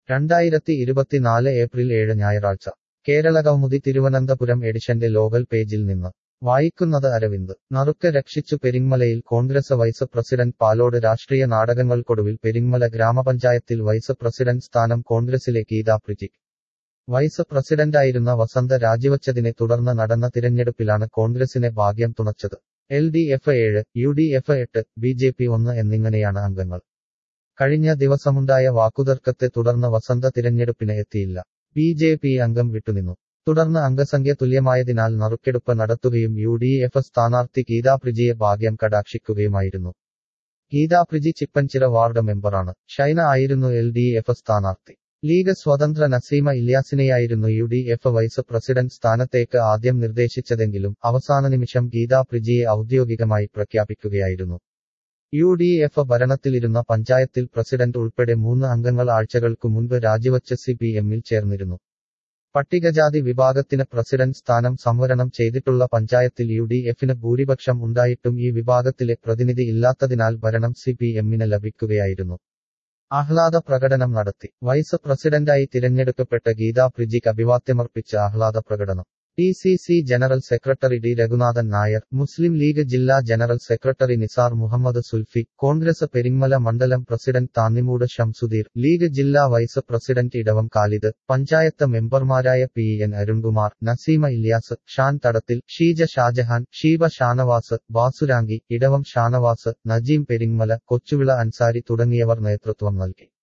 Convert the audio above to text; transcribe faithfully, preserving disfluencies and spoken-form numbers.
രണ്ടായിരത്തി ഇരുപത്തിനാല് ഏപ്രിൽ ഏഴ് ഞായറാഴ്ച കേരളകൗമുദി തിരുവനന്തപുരം എഡിഷന്റെ ലോകൽ പേജിൽ നിന്ന് വായിക്കുന്നത് അരവിന്ദ്. നറുക്ക് രക്ഷിച്ചു പെരിങ്ങമലയിൽ കോൺഗ്രസ് വൈസ് പ്രസിഡന്റ് പാലോട് രാഷ്ട്രീയ നാടകങ്ങൾക്കൊടുവിൽ പെരിങ്ങമല ഗ്രാമപഞ്ചായത്തിൽ വൈസ് പ്രസിഡന്റ് സ്ഥാനം കോൺഗ്രസിലെ ഗീതാ പ്രിജിക്ക്. വൈസ് പ്രസിഡന്റായിരുന്ന വസന്ത രാജിവച്ചതിനെ തുടർന്ന് നടന്ന തിരഞ്ഞെടുപ്പിലാണ് കോൺഗ്രസിനെ ഭാഗ്യം തുണച്ചത്. എൽ ഡി എഫ് ഏഴ്, യു ഡി എഫ് എട്ട്, ബി ജെ പി ഒന്ന് എന്നിങ്ങനെയാണ് അംഗങ്ങൾ. കഴിഞ്ഞ ദിവസമുണ്ടായ വാക്കുതർക്കത്തെ തുടർന്ന് വസന്ത തിരഞ്ഞെടുപ്പിന് എത്തിയില്ല. ബി ജെ പി അംഗം വിട്ടുനിന്നു. തുടർന്ന് അംഗസംഖ്യ തുല്യമായതിനാൽ നറുക്കെടുപ്പ് നടത്തുകയും യു ഡി എഫ് സ്ഥാനാർത്ഥി ഗീതാ പ്രിജിയെ ഭാഗ്യം കടാക്ഷിക്കുകയുമായിരുന്നു. ഗീതാ പ്രിജി ചിപ്പൻചിറ വാർഡ് മെമ്പറാണ്. ഷൈന ആയിരുന്നു എൽ ഡി എഫ് സ്ഥാനാർത്ഥി. ലീഗ് സ്വതന്ത്ര നസീമ ഇല്യാസിനെയായിരുന്നു U D F vice president സ്ഥാനത്തേക്ക് ആദ്യം നിർദ്ദേശിച്ചതെങ്കിലും അവസാന നിമിഷം ഗീതാ പ്രിജിയെ ഔദ്യോഗികമായി പ്രഖ്യാപിക്കുകയായിരുന്നു. യു ഡി എഫ് ഭരണത്തിലിരുന്ന പഞ്ചായത്തിൽ പ്രസിഡന്റ് ഉൾപ്പെടെ മൂന്ന് അംഗങ്ങൾ ആഴ്ചകൾക്കു മുൻപ് രാജിവച്ച് സി പി എമ്മിൽ ചേർന്നിരുന്നു. പട്ടികജാതി വിഭാഗത്തിന് പ്രസിഡന്റ് സ്ഥാനം സംവരണം ചെയ്തിട്ടുള്ള പഞ്ചായത്തിൽ യു ഡി എഫിന് ഭൂരിപക്ഷം ഉണ്ടായിട്ടും ഈ വിഭാഗത്തിലെ പ്രതിനിധി ഇല്ലാത്തതിനാൽ ഭരണം സി പി എമ്മിന് ലഭിക്കുകയായിരുന്നു. ആഹ്ലാദ പ്രകടനം നടത്തി. വൈസ് പ്രസിഡന്റായി തിരഞ്ഞെടുക്കപ്പെട്ട ഗീതാ പ്രിജിക്ക് അഭിവാദ്യമർപ്പിച്ച് ആഹ്ലാദ പ്രകടനം. D C C general secretary D Raghunathan Nair, Muslim League ജില്ലാ ജനറൽ സെക്രട്ടറി നിസാർ മുഹമ്മദ് സുൽഫി, കോൺഗ്രസ് പെരിങ്ങമല മണ്ഡലം പ്രസിഡന്റ് താന്നിമൂട് ഷംസുദീർ, ലീഗ് ജില്ലാ വൈസ് പ്രസിഡന്റ് ഇടവം ഖാലിദ്, പഞ്ചായത്ത് മെമ്പർമാരായ പി എൻ അരുൺകുമാർ, നസീമ ഇല്യാസ്, ഷാൻ തടത്തിൽ, ഷീജ ഷാജഹാൻ, ഷീബ ഷാനവാസ്, ബാസുരാങ്കി, ഇടവം ഷാനവാസ്, നജീം പെരിങ്ങമല, കൊച്ചുവിള അൻസാരി തുടങ്ങിയവർ നേതൃത്വം നൽകി.